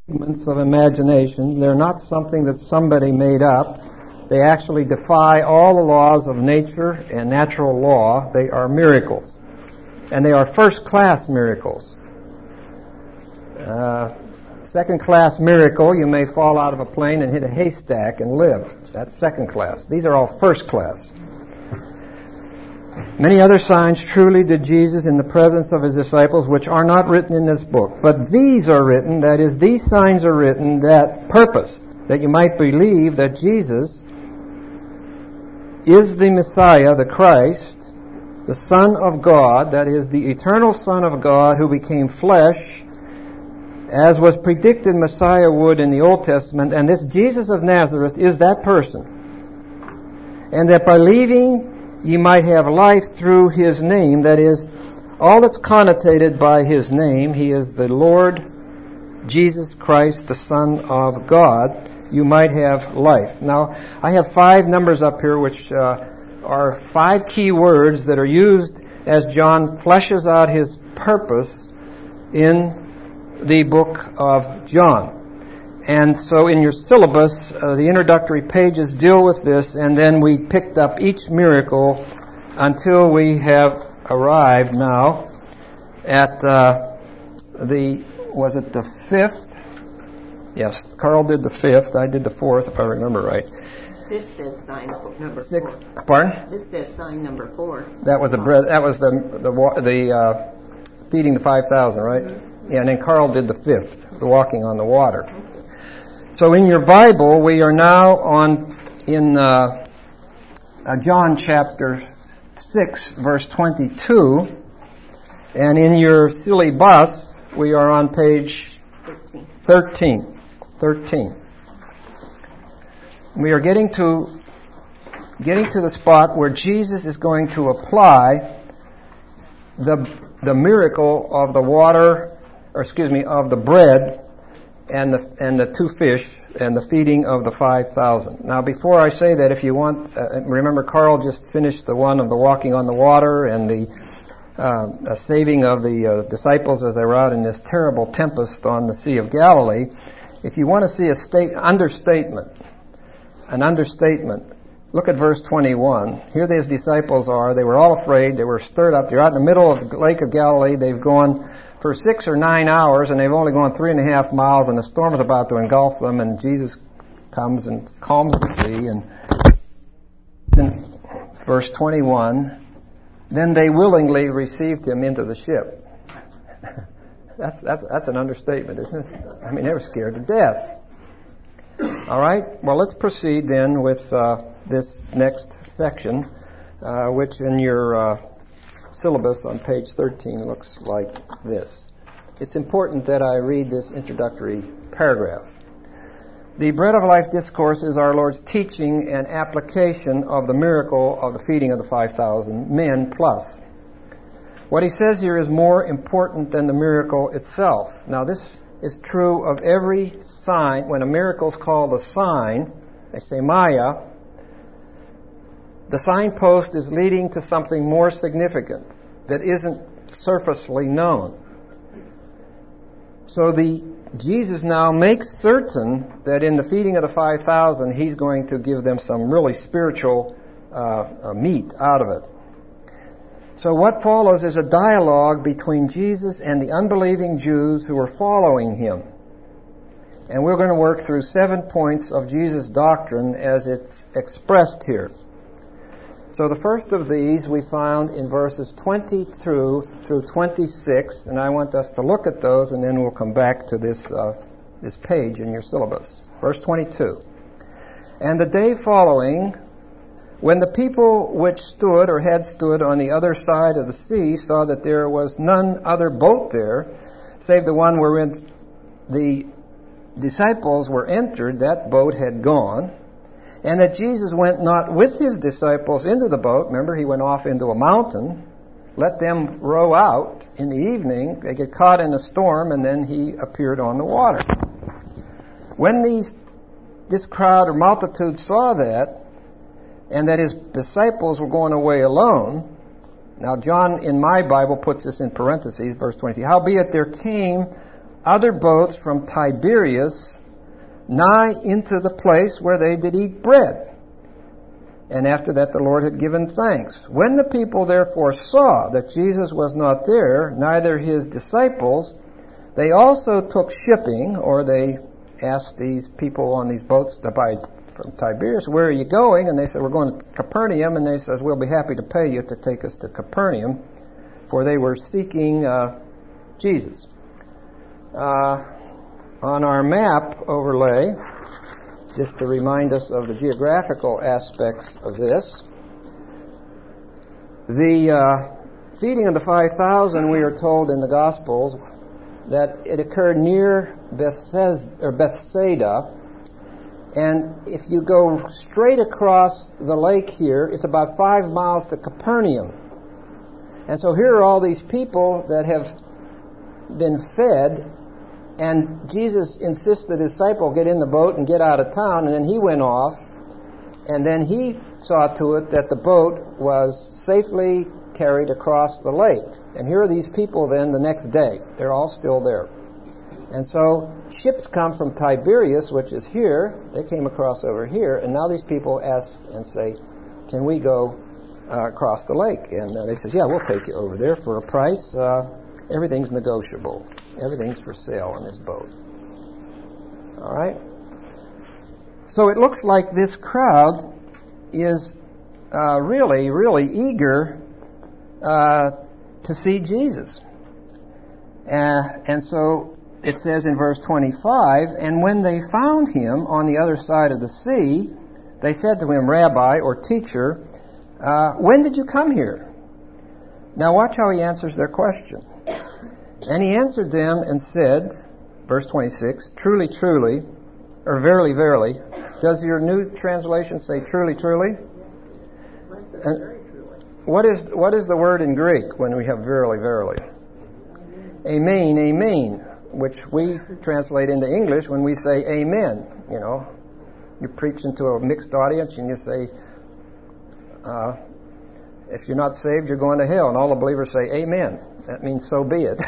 figments of imagination. They're not something that somebody made up. They actually defy all the laws of nature and natural law. They are miracles. And they are first-class miracles. Second-class miracle, you may fall out of a plane and hit a haystack and live. That's second class. These are all first class. Many other signs truly did Jesus in the presence of his disciples, which are not written in this book. But these are written, that is, these signs are written, that purpose, that you might believe that Jesus is the Messiah, the Christ, the Son of God, that is, the eternal Son of God who became flesh, as was predicted Messiah would in the Old Testament. And this Jesus of Nazareth is that person. And that by believing ye might have life through his name, that is, all that's connotated by his name. He is the Lord Jesus Christ, the Son of God. You might have life. Now, I have 5 numbers up here, which are 5 key words that are used as John fleshes out his purpose in the book of John. And so in your syllabus, the introductory pages deal with this, and then we picked up each miracle until we have arrived now at was it the 5th? Yes, Carl did the 5th, I did the 4th, if I remember right. This says sign number 6. 4. Pardon? This says sign number 4. That was the feeding the 5,000, right? Mm-hmm. Yeah, and then Carl did the 5th, the walking on the water. So in your Bible, we are now in John chapter 6, verse 22, and in your silly bus, we are on page 13. We are getting to the spot where Jesus is going to apply the miracle of the water, of the bread and the 2 fish and the feeding of the 5,000. Now, before I say that, if you want, remember Carl just finished the one of the walking on the water and the saving of the disciples as they were out in this terrible tempest on the Sea of Galilee. If you want to see an understatement, look at verse 21. Here these disciples are. They were all afraid. They were stirred up. They're out in the middle of the Lake of Galilee. They've gone for 6 or 9 hours, and they've only gone 3.5 miles, and the storm is about to engulf them, and Jesus comes and calms the sea. And then, verse 21, then they willingly received him into the ship. That's an understatement, isn't it? I mean, they were scared to death. All right. Well, let's proceed then with this next section, which in your syllabus on page 13 looks like this. It's important that I read this introductory paragraph. The Bread of Life discourse is our Lord's teaching and application of the miracle of the feeding of the 5,000 men plus. What he says here is more important than the miracle itself. Now, this is true of every sign. When a miracle is called a sign, they say Maya, the signpost is leading to something more significant that isn't surfacely known. So Jesus now makes certain that in the feeding of the 5,000, he's going to give them some really spiritual meat out of it. So what follows is a dialogue between Jesus and the unbelieving Jews who are following him. And we're going to work through 7 points of Jesus' doctrine as it's expressed here. So the first of these we found in verses 20 through 26, and I want us to look at those, and then we'll come back to this page in your syllabus. Verse 22. And the day following, when the people which stood or had stood on the other side of the sea saw that there was none other boat there, save the one wherein the disciples were entered, that boat had gone, and that Jesus went not with his disciples into the boat. Remember, he went off into a mountain, let them row out in the evening. They get caught in a storm, and then he appeared on the water. When this crowd or multitude saw that, and that his disciples were going away alone, now John in my Bible puts this in parentheses, verse 20, howbeit there came other boats from Tiberias nigh into the place where they did eat bread. And after that the Lord had given thanks. When the people therefore saw that Jesus was not there, neither his disciples, they also took shipping, or they asked these people on these boats to buy from Tiberias, where are you going? And they said, we're going to Capernaum. And they says, we'll be happy to pay you to take us to Capernaum, for they were seeking Jesus. On our map overlay, just to remind us of the geographical aspects of this, the feeding of the 5,000, we are told in the Gospels that it occurred near Bethsaida, and if you go straight across the lake here, it's about 5 miles to Capernaum. And so here are all these people that have been fed, and Jesus insists the disciple get in the boat and get out of town, and then he went off, and then he saw to it that the boat was safely carried across the lake. And here are these people then the next day. They're all still there. And so ships come from Tiberias, which is here. They came across over here, and now these people ask and say, can we go across the lake? And they says, yeah, we'll take you over there for a price. Everything's negotiable. Everything's for sale on this boat. All right? So it looks like this crowd is really, really eager to see Jesus. And so it says in verse 25, and when they found him on the other side of the sea, they said to him, Rabbi, or teacher, when did you come here? Now watch how he answers their question. And he answered them and said, verse 26, truly, truly, or verily, verily. Does your new translation say truly, truly? And what is the word in Greek when we have verily, verily? Amen, amen, which we translate into English when we say amen. You know, you preach into a mixed audience and you say, if you're not saved, you're going to hell. And all the believers say amen. That means so be it.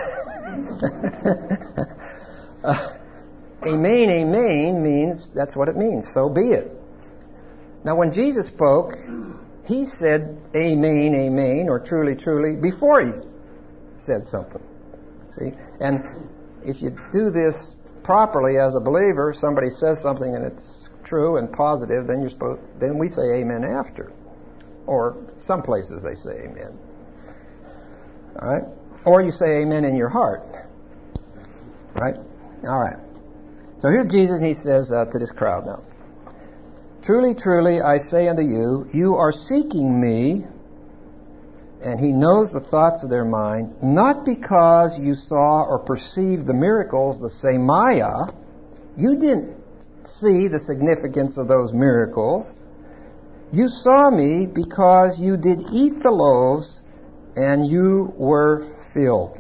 Amen, amen means, that's what it means, so be it. Now when Jesus spoke, he said amen, amen, or truly, truly, before he said something. See? And if you do this properly as a believer, somebody says something and it's true and positive, then we say amen after. Or some places they say amen. All right? Or you say amen in your heart. Right? All right. So here's Jesus, and he says to this crowd now, truly, truly, I say unto you, you are seeking me, and he knows the thoughts of their mind, not because you saw or perceived the miracles, the semaya. You didn't see the significance of those miracles. You saw me because you did eat the loaves, and you were filled.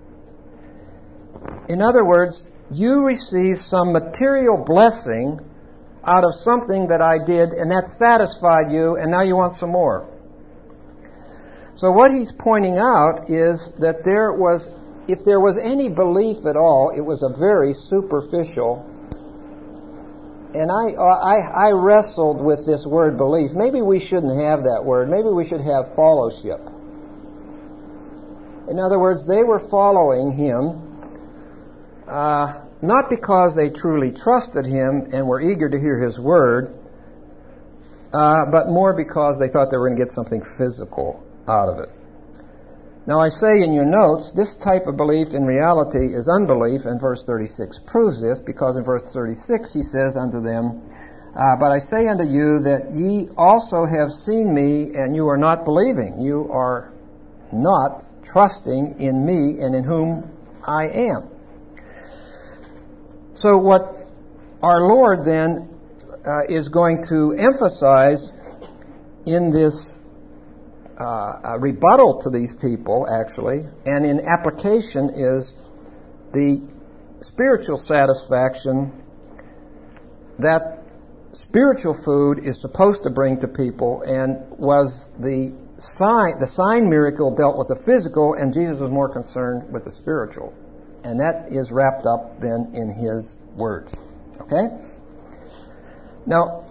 In other words, you received some material blessing out of something that I did, and that satisfied you, and now you want some more. So what he's pointing out is that if there was any belief at all, it was a very superficial. And I wrestled with this word belief. Maybe we shouldn't have that word. Maybe we should have fellowship. In other words, they were following him not because they truly trusted him and were eager to hear his word, but more because they thought they were going to get something physical out of it. Now I say in your notes, this type of belief in reality is unbelief, and verse 36 proves this, because in verse 36 he says unto them, but I say unto you that ye also have seen me, and you are not believing. You are not trusting in me and in whom I am. So what our Lord then is going to emphasize in this rebuttal to these people, actually, and in application, is the spiritual satisfaction that spiritual food is supposed to bring to people, and was the sign miracle dealt with the physical, and Jesus was more concerned with the spiritual. And that is wrapped up then in His Word. Okay? Now,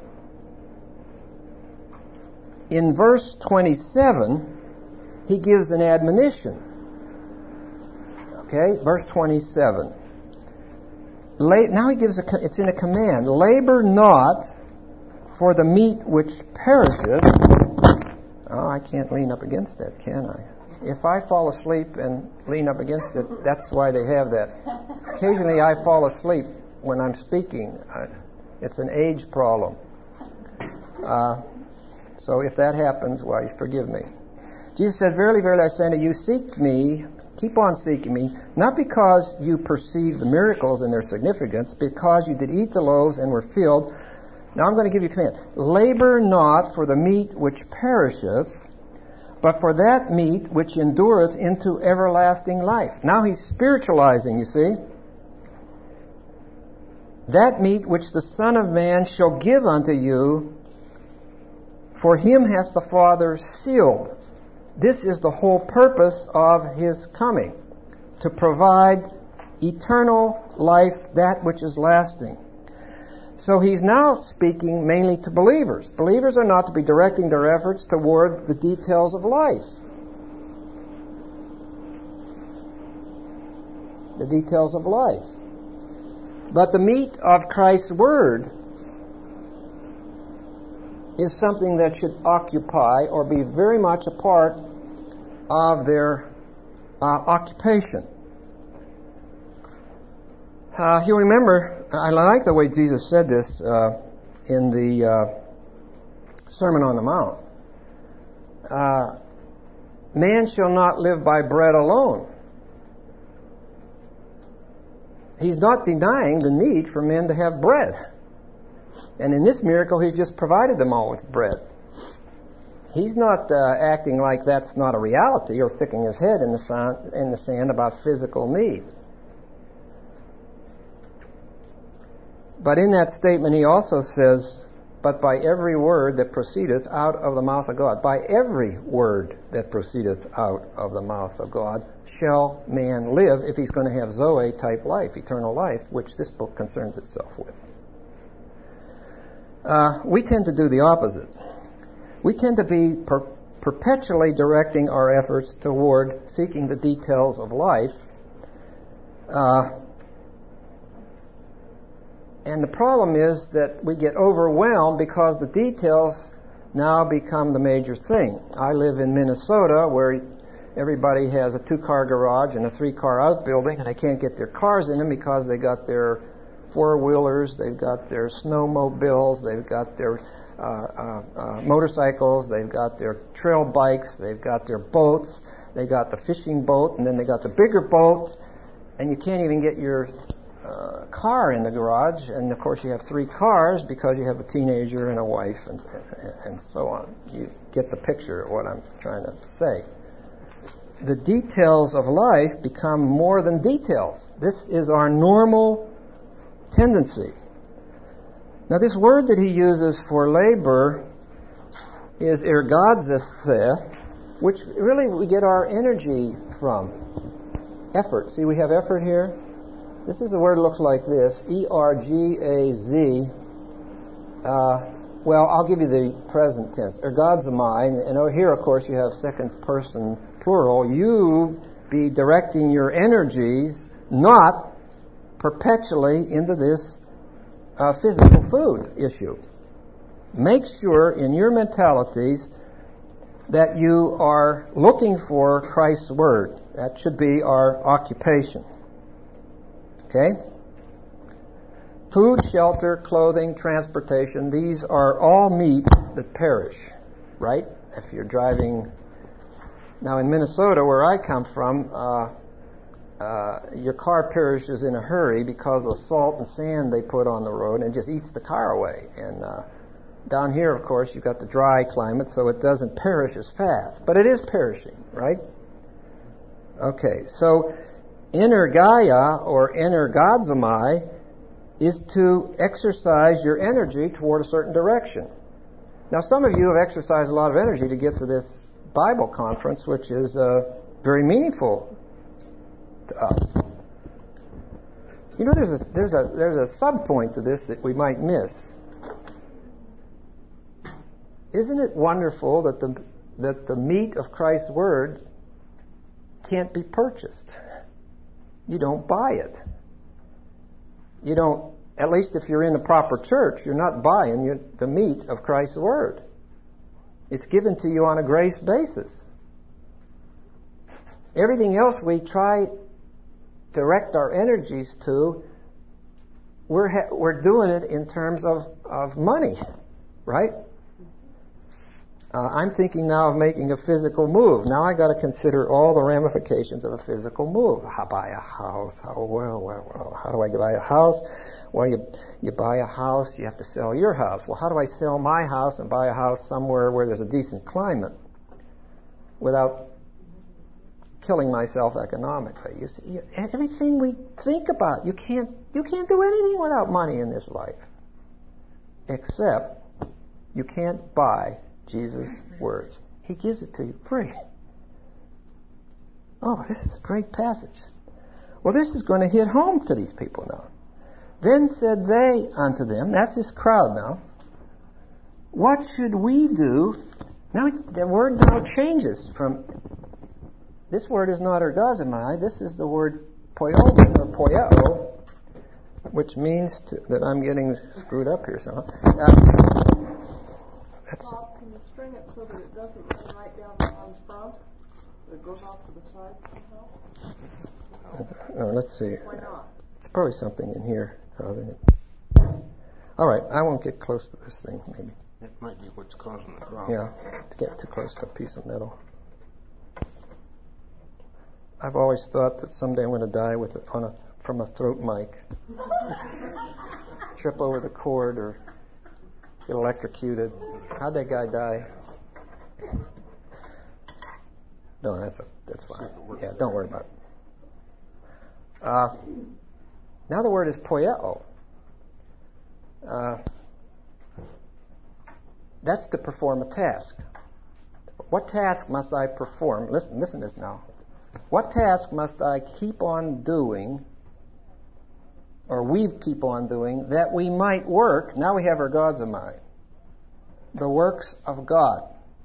in verse 27, he gives an admonition. Okay? Verse 27. Now he gives it's in a command. Labor not for the meat which perisheth. Oh, I can't lean up against that, can I? If I fall asleep and lean up against it, that's why they have that. Occasionally I fall asleep when I'm speaking. It's an age problem. So if that happens, why, forgive me. Jesus said, Verily, verily, I say unto you, seek me, keep on seeking me, not because you perceive the miracles and their significance, because you did eat the loaves and were filled. Now I'm going to give you a command. Labor not for the meat which perisheth, but for that meat which endureth into everlasting life. Now he's spiritualizing, you see. That meat which the Son of Man shall give unto you, for him hath the Father sealed. This is the whole purpose of his coming, to provide eternal life, that which is lasting. So he's now speaking mainly to believers. Believers are not to be directing their efforts toward the details of life. The details of life. But the meat of Christ's Word is something that should occupy or be very much a part of their occupation. You remember, I like the way Jesus said this in the Sermon on the Mount. Man shall not live by bread alone. He's not denying the need for men to have bread. And in this miracle, he's just provided them all with bread. He's not acting like that's not a reality or sticking his head in the sand about physical need. But in that statement, he also says, but by every word that proceedeth out of the mouth of God, by every word that proceedeth out of the mouth of God, shall man live if he's going to have Zoe-type life, eternal life, which this book concerns itself with. We tend to do the opposite. We tend to be perpetually directing our efforts toward seeking the details of life. And the problem is that we get overwhelmed because the details now become the major thing. I live in Minnesota where everybody has a 2-car garage and a 3-car outbuilding, and they can't get their cars in them because they got their 4-wheelers, they've got their snowmobiles, they've got their motorcycles, they've got their trail bikes, they've got their boats, they got the fishing boat, and then they got the bigger boat, and you can't even get your car in the garage, and of course you have 3 cars because you have a teenager and a wife and so on. You get the picture of what I'm trying to say. The details of life become more than details. This is our normal tendency. Now this word that he uses for labor is ergadzesthe, which really we get our energy from. Effort. See, we have effort here. This is the word that looks like this, E-R-G-A-Z. Well, I'll give you the present tense, ergadzomai, and over here, of course, you have second person plural. You be directing your energies not perpetually into this physical food issue. Make sure in your mentalities that you are looking for Christ's Word. That should be our occupation. Okay? Food, shelter, clothing, transportation, these are all meat that perish, right? If you're driving... Now in Minnesota, where I come from, your car perishes in a hurry because of the salt and sand they put on the road, and it just eats the car away. And down here, of course, you've got the dry climate, so it doesn't perish as fast. But it is perishing, right? Okay, so energaia, or energadzomai, is to exercise your energy toward a certain direction. Now, some of you have exercised a lot of energy to get to this Bible conference, which is very meaningful to us. You know, there's a sub point to this that we might miss. Isn't it wonderful that the meat of Christ's Word can't be purchased? You don't buy it. You don't, at least if you're in the proper church, you're not buying the meat of Christ's Word. It's given to you on a grace basis. Everything else we try to direct our energies to, we're doing it in terms of money, right? I'm thinking now of making a physical move. Now I got to consider all the ramifications of a physical move. How buy a house? How do I buy a house? Well, you buy a house, you have to sell your house. Well, how do I sell my house and buy a house somewhere where there's a decent climate without killing myself economically? You see, everything we think about, you can't do anything without money in this life, except you can't buy Jesus' words. He gives it to you free. Oh, this is a great passage. Well, this is going to hit home to these people now. Then said they unto them, that's this crowd now, what should we do? Now, the word now changes from, this word is not ergazomai, this is the word poieo, which means that I'm getting screwed up here somehow. Bob, can you string it so that it doesn't run right down the line's front? It goes off to the side somehow? Let's see. Why not? It's probably something in here. All right, I won't get close to this thing, maybe. It might be what's causing the problem. Yeah, to get too close to a piece of metal. I've always thought that someday I'm going to die from a throat mic. Trip over the cord or get electrocuted. How'd that guy die? No, that's fine. Yeah, don't worry about it. Now the word is poieo. That's to perform a task. What task must I perform? Listen to this now. What task must I keep on doing, or we keep on doing, that we might work? Now we have our ergazomai. The works of God.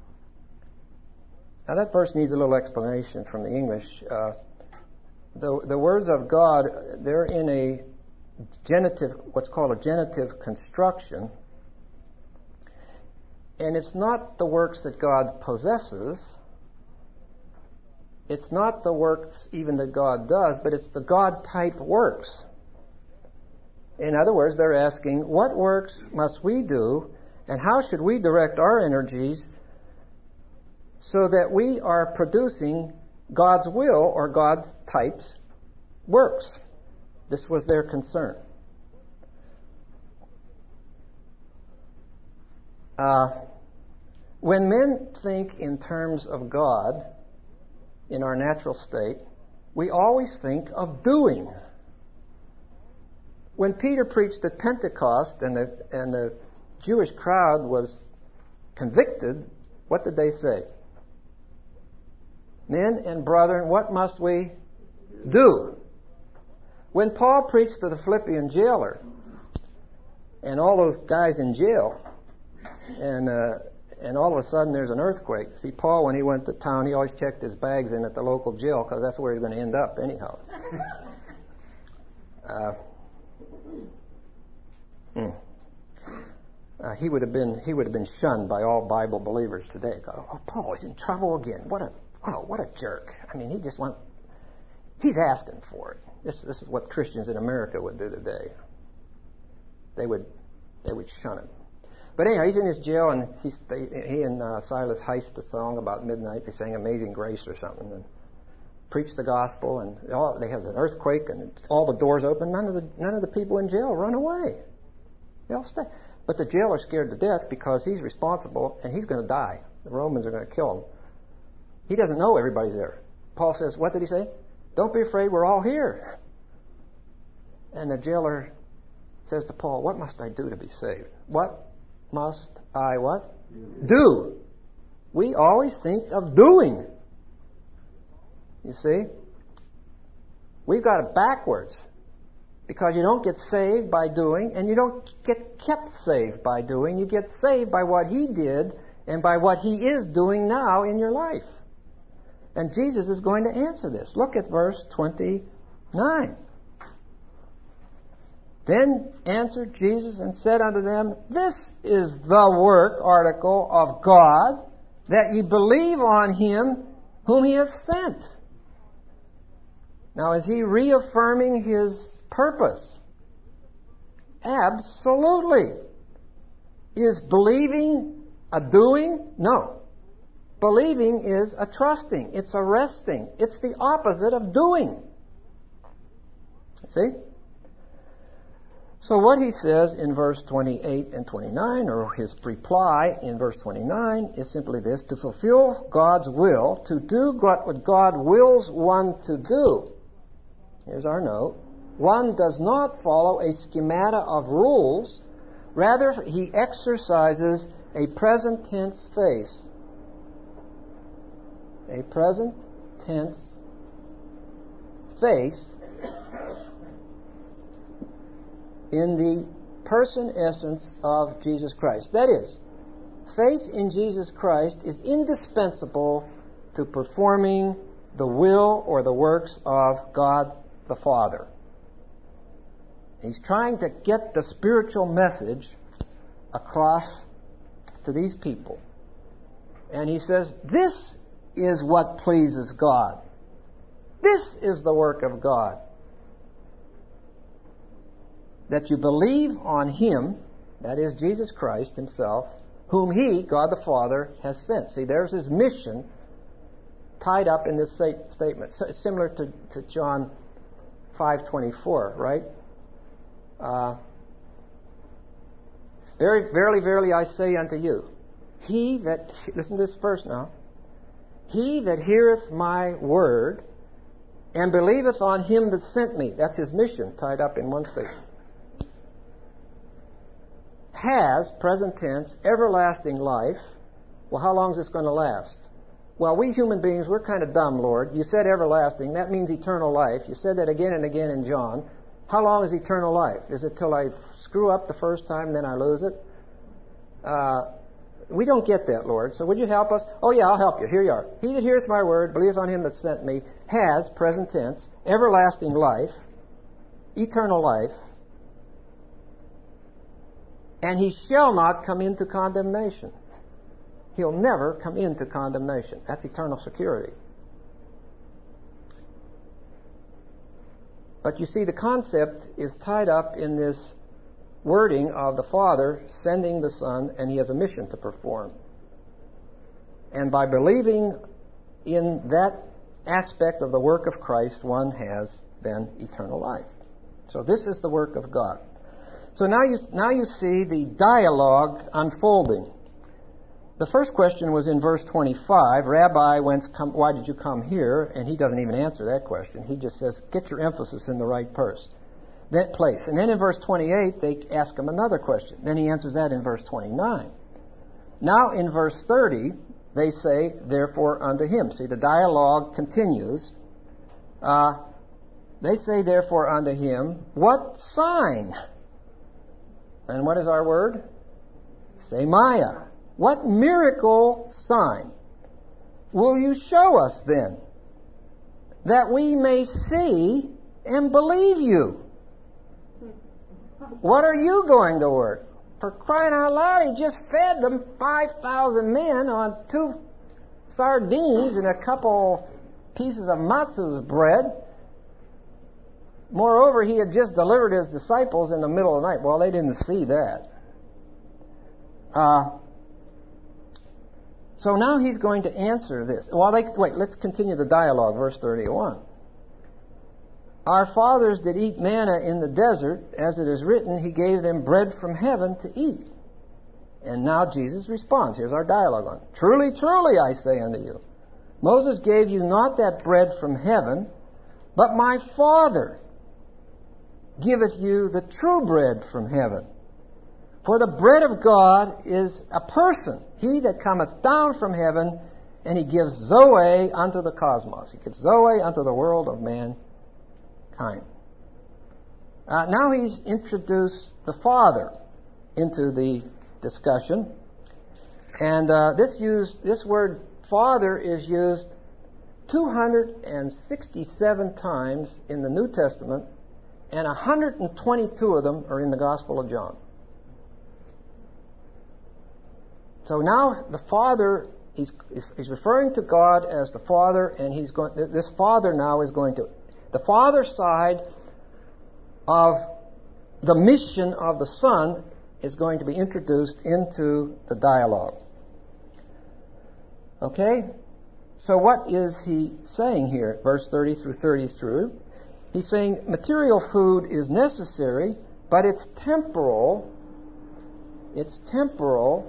Now that verse needs a little explanation from the English. The words of God, they're in a genitive, what's called a genitive construction. And it's not the works that God possesses. It's not the works even that God does, but it's the God-type works. In other words, they're asking, what works must we do, and how should we direct our energies so that we are producing God's will or God's types works? This was their concern. When men think in terms of God in our natural state, we always think of doing. When Peter preached at Pentecost and the Jewish crowd was convicted, what did they say? Men and brethren, what must we do? When Paul preached to the Philippian jailer and all those guys in jail, and all of a sudden there's an earthquake. See, Paul, when he went to town, he always checked his bags in at the local jail because that's where he's going to end up anyhow. He would have been shunned by all Bible believers today. Oh, Paul is in trouble again. What a jerk. I mean, he's asking for it. This is what Christians in America would do today. They would shun him. But anyhow, he's in his jail, and he and Silas heist a song about midnight. They sang "Amazing Grace" or something, and preach the gospel. And they have an earthquake, and all the doors open. None of the people in jail run away. They all stay. But the jailer's scared to death because he's responsible, and he's going to die. The Romans are going to kill him. He doesn't know everybody's there. Paul says, what did he say? Don't be afraid, we're all here. And the jailer says to Paul, what must I do to be saved? What must I what? Do. We always think of doing. You see? We've got it backwards. Because you don't get saved by doing, and you don't get kept saved by doing. You get saved by what He did and by what He is doing now in your life. And Jesus is going to answer this. Look at verse 29. Then answered Jesus and said unto them, This is the work, article, of God, that ye believe on Him whom He hath sent. Now, is He reaffirming His purpose? Absolutely. Is believing a doing? No. Believing is a trusting. It's a resting. It's the opposite of doing. See? So what He says in verse 28 and 29, or His reply in verse 29, is simply this: to fulfill God's will, to do what God wills one to do. Here's our note. One does not follow a schemata of rules. Rather, he exercises a present tense faith. A present tense faith in the person essence of Jesus Christ. That is, faith in Jesus Christ is indispensable to performing the will or the works of God the Father. He's trying to get the spiritual message across to these people. And He says, this is what pleases God. This is the work of God. That you believe on Him, that is Jesus Christ Himself, whom He, God the Father, has sent. See, there's His mission tied up in this statement. Similar to John 5:24, right? Verily, verily, I say unto you, he that, listen to this verse now, he that heareth my word and believeth on Him that sent me, that's His mission tied up in one statement, has, present tense, everlasting life. Well, how long is this going to last? Well, we human beings, we're kind of dumb, Lord. You said everlasting. That means eternal life. You said that again and again in John. How long is eternal life? Is it till I screw up the first time and then I lose it? We don't get that, Lord. So would you help us? Oh, yeah, I'll help you. Here you are. He that heareth my word, believeth on Him that sent me, has, present tense, everlasting life, eternal life, and he shall not come into condemnation. He'll never come into condemnation. That's eternal security. But you see, the concept is tied up in this wording of the Father sending the Son, and He has a mission to perform. And by believing in that aspect of the work of Christ, one has then eternal life. So this is the work of God. So now you see the dialogue unfolding. The first question was in verse 25. Rabbi, why did you come here? And He doesn't even answer that question. He just says, get your emphasis in the right place. And then in verse 28, they ask Him another question. Then He answers that in verse 29. Now in verse 30, they say, therefore unto Him. See, the dialogue continues. They say, therefore unto Him, what sign? And what is our word? Semaya. What miracle sign will you show us then, that we may see and believe you? What are you going to work? For crying out loud, He just fed them 5,000 men on 2 sardines and a couple pieces of matzah's bread. Moreover, He had just delivered His disciples in the middle of the night. Well, they didn't see that. So now He's going to answer this. Wait, let's continue the dialogue, verse 31. Our fathers did eat manna in the desert, as it is written, He gave them bread from heaven to eat. And now Jesus responds. Here's our dialogue on. Truly, truly, I say unto you, Moses gave you not that bread from heaven, but my Father giveth you the true bread from heaven. For the bread of God is a person, He that cometh down from heaven, and He gives Zoe unto the cosmos. He gives Zoe unto the world of mankind. Now he's introduced the Father into the discussion. And this word Father is used 267 times in the New Testament, and 122 of them are in the Gospel of John. So now the Father, he's referring to God as the Father, and this Father now is going to, the Father side of the mission of the Son is going to be introduced into the dialogue. Okay? So what is he saying here? Verse 30 through 33. He's saying material food is necessary, but it's temporal. It's temporal,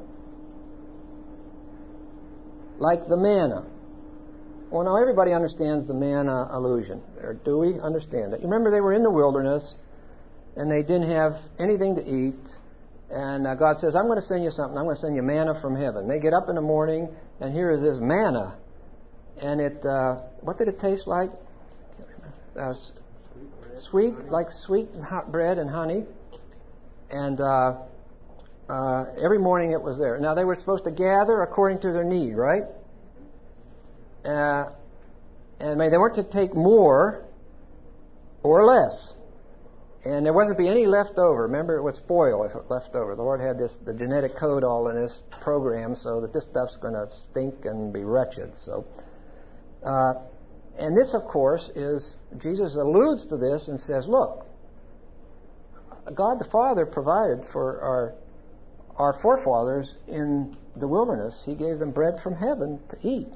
like the manna. Well, now everybody understands the manna allusion. Or do we understand it? You remember they were in the wilderness, and they didn't have anything to eat. And God says, I'm going to send you something. I'm going to send you manna from heaven. They get up in the morning, and here is this manna. And it, what did it taste like? Sweet, like sweet and hot bread and honey. And every morning it was there. Now they were supposed to gather according to their need, right? And they weren't to take more or less. And there wasn't to be any left over. Remember, it would spoil if it left over. The Lord had the genetic code all in this program so that this stuff's going to stink and be wretched. So, and this, of course, is, Jesus alludes to this and says, look, God the Father provided for our forefathers in the wilderness. He gave them bread from heaven to eat.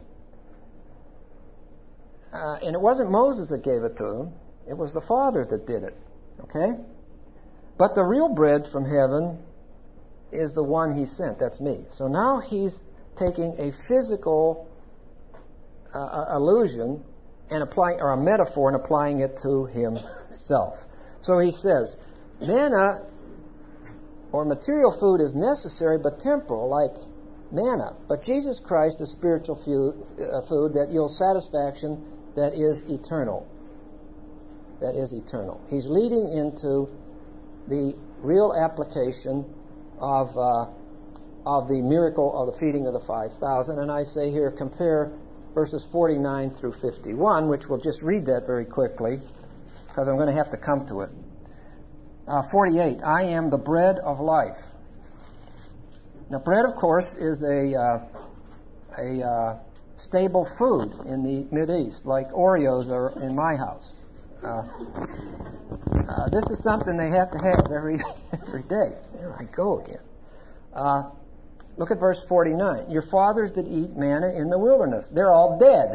And it wasn't Moses that gave it to them. It was the Father that did it. Okay? But the real bread from heaven is the one he sent. That's me. So now he's taking a physical allusion and applying, or a metaphor, and applying it to himself. So he says, manna or material food is necessary but temporal, like manna. But Jesus Christ is spiritual food that yields satisfaction that is eternal. That is eternal. He's leading into the real application of the miracle of the feeding of the 5,000. And I say here, compare verses 49 through 51, which we'll just read that very quickly, because I'm going to have to come to it. 48, I am the bread of life. Now, bread, of course, is a stable food in the Mideast, like Oreos are in my house. This is something they have to have every day. There I go again. Look at verse 49. Your fathers did eat manna in the wilderness. They're all dead.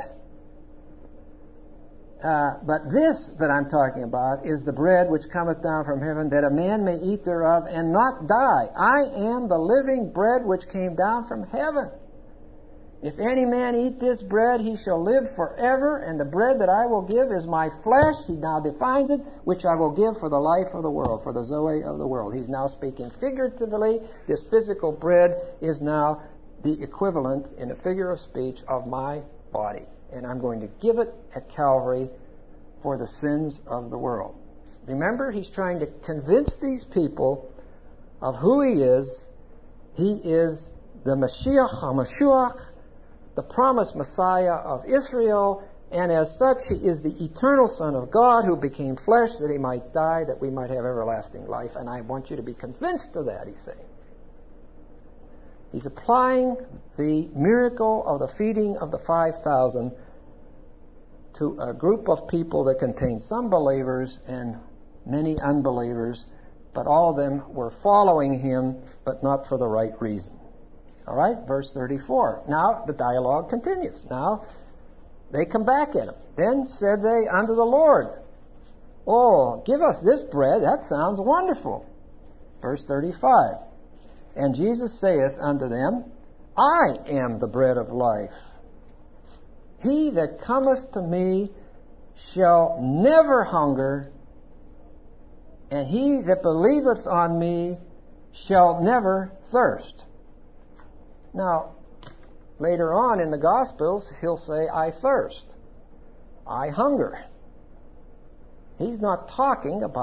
But this that I'm talking about is the bread which cometh down from heaven, that a man may eat thereof and not die. I am the living bread which came down from heaven. If any man eat this bread, he shall live forever, and the bread that I will give is my flesh, he now defines it, which I will give for the life of the world, for the Zoe of the world. He's now speaking figuratively. This physical bread is now the equivalent, in a figure of speech, of my body. And I'm going to give it at Calvary for the sins of the world. Remember, he's trying to convince these people of who he is. He is the Mashiach HaMashiach, the promised Messiah of Israel, and as such he is the eternal Son of God who became flesh that he might die, that we might have everlasting life. And I want you to be convinced of that, he's saying. He's applying the miracle of the feeding of the 5,000 to a group of people that contained some believers and many unbelievers, but all of them were following him, but not for the right reason. All right, verse 34. Now the dialogue continues. Now they come back at him. Then said they unto the Lord, oh, give us this bread. That sounds wonderful. Verse 35. And Jesus saith unto them, I am the bread of life. He that cometh to me shall never hunger, and he that believeth on me shall never thirst. Now, later on in the Gospels, he'll say, I thirst. I hunger. He's not talking about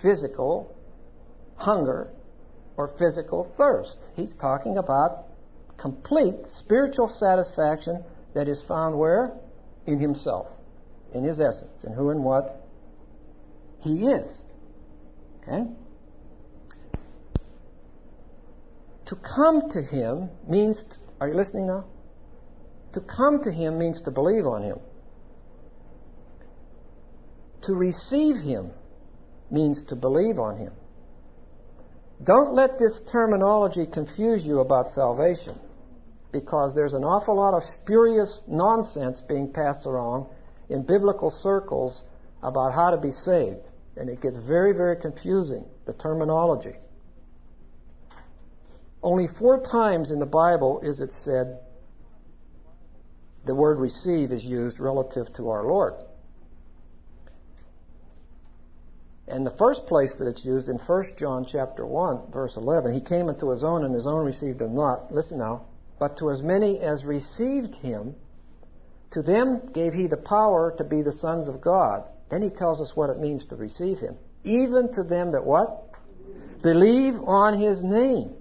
physical hunger or physical thirst. He's talking about complete spiritual satisfaction that is found where? In himself, in his essence, in who and what he is. Okay? To come to him means, are you listening now? To come to him means to believe on him. To receive him means to believe on him. Don't let this terminology confuse you about salvation, because there's an awful lot of spurious nonsense being passed around in biblical circles about how to be saved. And it gets very, very confusing, the terminology. Only 4 times in the Bible is it said the word receive is used relative to our Lord. And the first place that it's used in 1 John chapter 1, verse 11, he came unto his own, and his own received him not. Listen now. But to as many as received him, to them gave he the power to be the sons of God. Then he tells us what it means to receive him. Even to them that what? Believe on his name.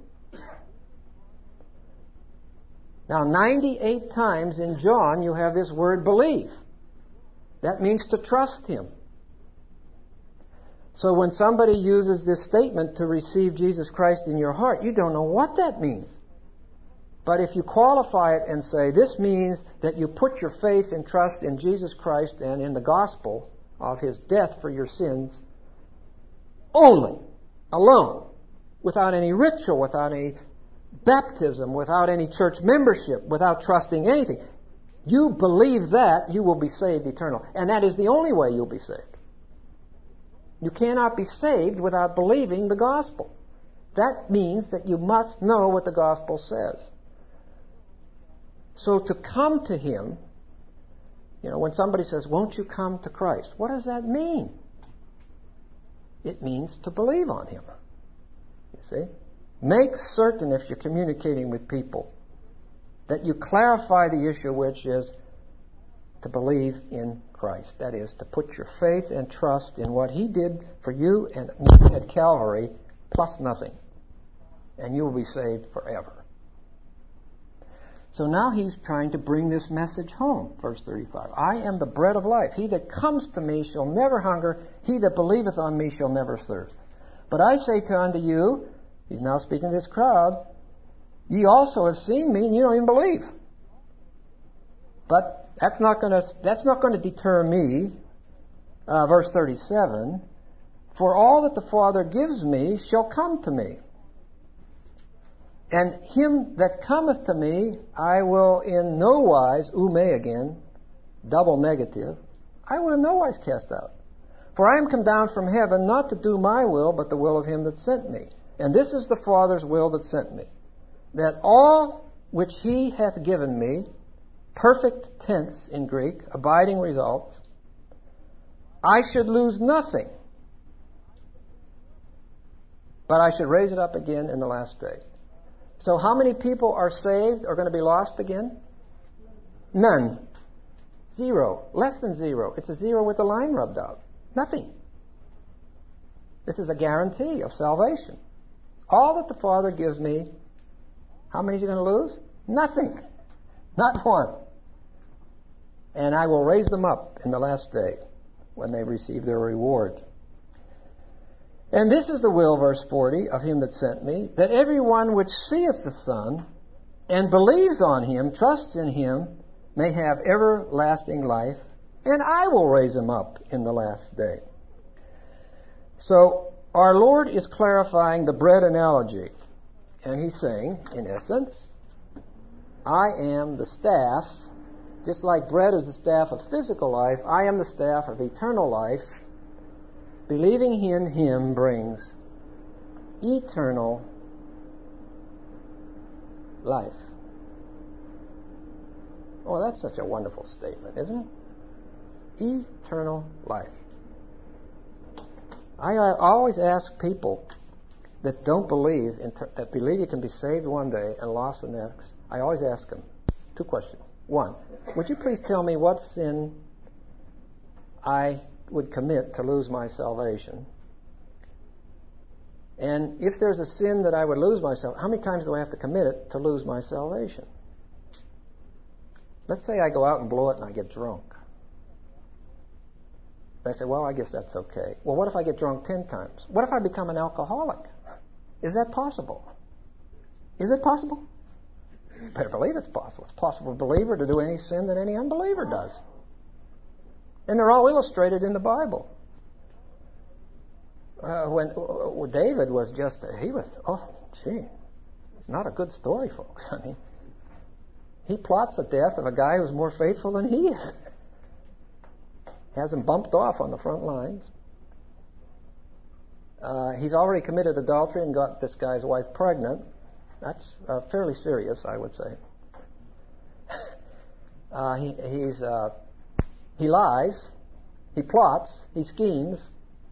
Now, 98 times in John you have this word believe. That means to trust him. So when somebody uses this statement to receive Jesus Christ in your heart, you don't know what that means. But if you qualify it and say, this means that you put your faith and trust in Jesus Christ and in the gospel of his death for your sins only, alone, without any ritual, without any baptism, without any church membership, without trusting anything. You believe that, you will be saved eternally. And that is the only way you'll be saved. You cannot be saved without believing the gospel. That means that you must know what the gospel says. So to come to him, when somebody says, won't you come to Christ? What does that mean? It means to believe on him. You see? Make certain, if you're communicating with people, that you clarify the issue, which is to believe in Christ. That is, to put your faith and trust in what he did for you and me at Calvary, plus nothing. And you will be saved forever. So now he's trying to bring this message home. Verse 35. I am the bread of life. He that comes to me shall never hunger. He that believeth on me shall never thirst. But I say unto you, he's now speaking to this crowd, ye also have seen me and you don't even believe. But that's not going to deter me. Verse 37. For all that the Father gives me shall come to me. And him that cometh to me, I will in no wise, ume again, double negative, I will in no wise cast out. For I am come down from heaven not to do my will, but the will of him that sent me. And this is the Father's will that sent me, that all which he hath given me, perfect tense in Greek, abiding results, I should lose nothing, but I should raise it up again in the last day. So how many people are saved, are going to be lost again? None. 0. Less than 0. It's a 0 with the line rubbed out. Nothing. This is a guarantee of salvation. All that the Father gives me, how many is he going to lose? Nothing. Not one. And I will raise them up in the last day when they receive their reward. And this is the will, verse 40, of him that sent me, that every one which seeth the Son and believes on him, trusts in him, may have everlasting life, and I will raise him up in the last day. So our Lord is clarifying the bread analogy. And he's saying, in essence, I am the staff, just like bread is the staff of physical life, I am the staff of eternal life. Believing in him brings eternal life. Oh, that's such a wonderful statement, isn't it? Eternal life. I always ask people that don't believe, that believe you can be saved one day and lost the next. I always ask them 2 questions. 1, would you please tell me what sin I would commit to lose my salvation? And if there's a sin that I would lose myself, how many times do I have to commit it to lose my salvation? Let's say I go out and blow it and I get drunk. I say, well, I guess that's okay. Well, what if I get drunk 10 times? What if I become an alcoholic? Is that possible? Is it possible? You better believe it's possible. It's possible for a believer to do any sin that any unbeliever does. And they're all illustrated in the Bible. When David was just, it's not a good story, folks. I mean, he plots the death of a guy who's more faithful than he is. Has him bumped off on the front lines. He's already committed adultery and got this guy's wife pregnant. That's fairly serious, I would say. He lies, he plots, he schemes.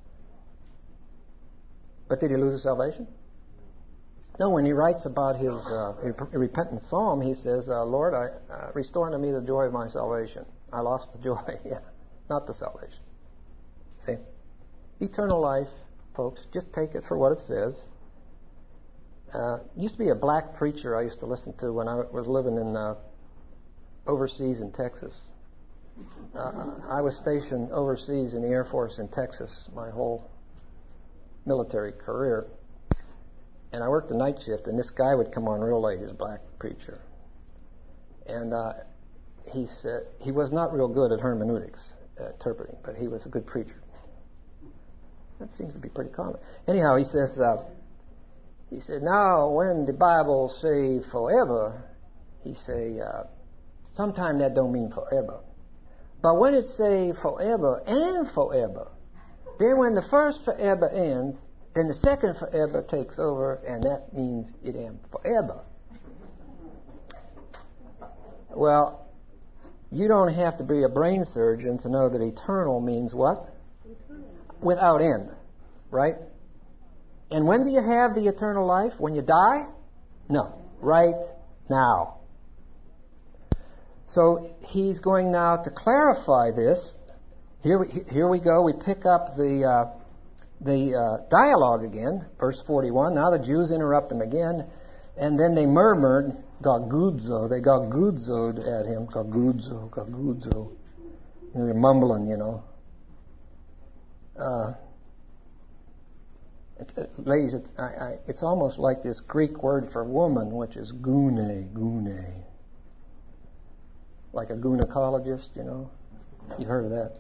But did he lose his salvation? No, when he writes about his repentant psalm, he says, Lord, restore unto me the joy of my salvation. I lost the joy, not the salvation. See? Eternal life, folks, just take it for what it says. Used to be a black preacher I used to listen to when I was living in overseas in Texas. I was stationed overseas in the Air Force in Texas my whole military career. And I worked the night shift, and this guy would come on real late, his black preacher. And he said he was not real good at hermeneutics, interpreting, but he was a good preacher. That seems to be pretty common. Anyhow, he says, now when the Bible say forever, he say, sometime that don't mean forever. But when it say forever and forever, then when the first forever ends, then the second forever takes over, and that means it ends forever. Well, you don't have to be a brain surgeon to know that eternal means what? Without end, right? And when do you have the eternal life? When you die? No, right now. So he's going now to clarify this. Here we go. We pick up the dialogue again, verse 41. Now the Jews interrupt him again, and then they murmured, "Gagudzo." They gagudzoed at him. Gagudzo, gagudzo. They're mumbling, Ladies, it's almost like this Greek word for woman, which is gune. Like a gynecologist, You've heard of that.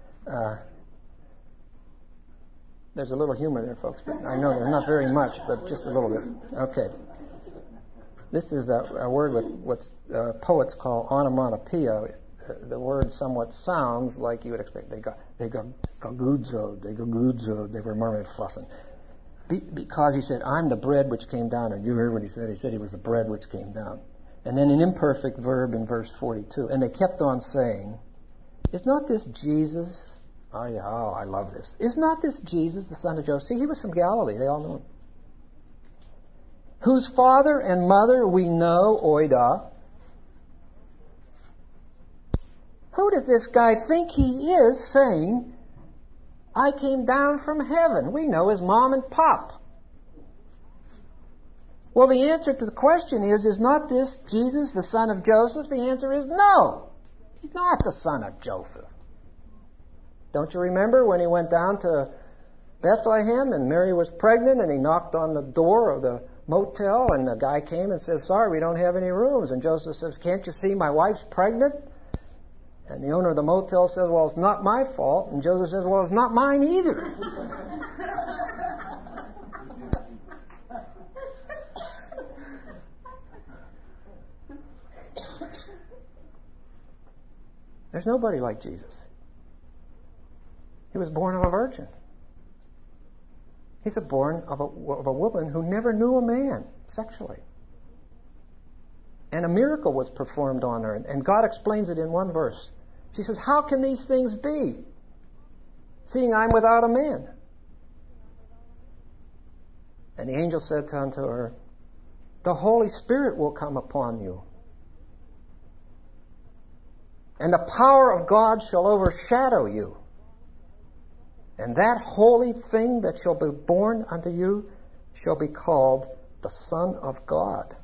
There's a little humor there, folks, but I know there's not very much, but just a little bit. Okay. This is a word with what poets call onomatopoeia. The word somewhat sounds like you would expect. They go gagudzo, they were murmuring, fussing. Because he said, I'm the bread which came down. And you heard what he said. He said he was the bread which came down. And then an imperfect verb in verse 42. And they kept on saying, is not this Jesus? Oh, yeah, I love this. Is not this Jesus, the son of Joseph? See, he was from Galilee. They all knew him. Whose father and mother we know, oida. Who does this guy think he is saying, I came down from heaven? We know his mom and pop. Well, the answer to the question is not this Jesus, the son of Joseph? The answer is no. He's not the son of Joseph. Don't you remember when he went down to Bethlehem and Mary was pregnant and he knocked on the door of the motel and the guy came and says, sorry, we don't have any rooms. And Joseph says, can't you see my wife's pregnant? And the owner of the motel says, well, it's not my fault. And Joseph says, well, it's not mine either. There's nobody like Jesus. He was born of a virgin. He's born of a woman who never knew a man sexually. And a miracle was performed on her. And God explains it in one verse. She says, how can these things be, seeing I'm without a man? And the angel said unto her, the Holy Spirit will come upon you. And the power of God shall overshadow you. And that holy thing that shall be born unto you shall be called the Son of God.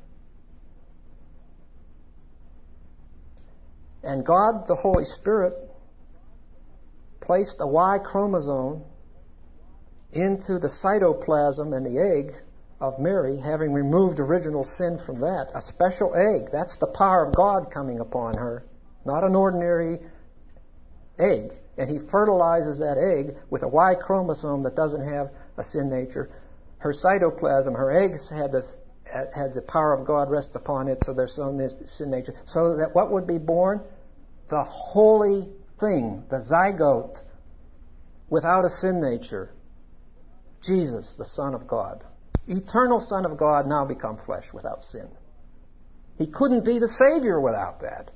And God, the Holy Spirit, placed a Y chromosome into the cytoplasm and the egg of Mary, having removed original sin from that. A special egg. That's the power of God coming upon her, not an ordinary egg. And he fertilizes that egg with a Y chromosome that doesn't have a sin nature. Her cytoplasm, her eggs had the power of God rest upon it, so there's no sin nature. So that what would be born? The holy thing, the zygote, without a sin nature. Jesus, the Son of God. Eternal Son of God now become flesh without sin. He couldn't be the Savior without that.